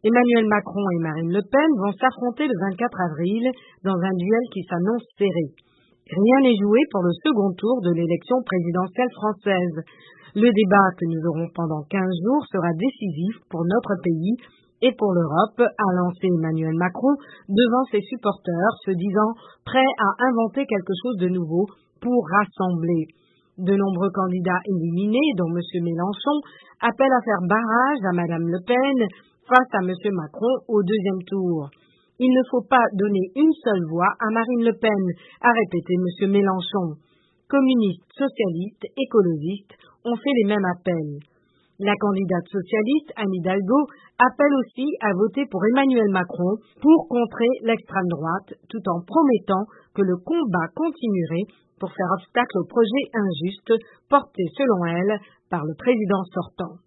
Emmanuel Macron et Marine Le Pen vont s'affronter le 24 avril dans un duel qui s'annonce serré. Rien n'est joué pour le second tour de l'élection présidentielle française. Le débat que nous aurons pendant 15 jours sera décisif pour notre pays et pour l'Europe, a lancé Emmanuel Macron devant ses supporters, se disant prêt à inventer quelque chose de nouveau pour rassembler. De nombreux candidats éliminés, dont M. Mélenchon, appellent à faire barrage à Mme Le Pen face à M. Macron au deuxième tour. Il ne faut pas donner une seule voix à Marine Le Pen, a répété M. Mélenchon. Communistes, socialistes, écologistes ont fait les mêmes appels. La candidate socialiste, Anne Hidalgo, appelle aussi à voter pour Emmanuel Macron pour contrer l'extrême droite, tout en promettant que le combat continuerait pour faire obstacle au projet injuste porté, selon elle, par le président sortant.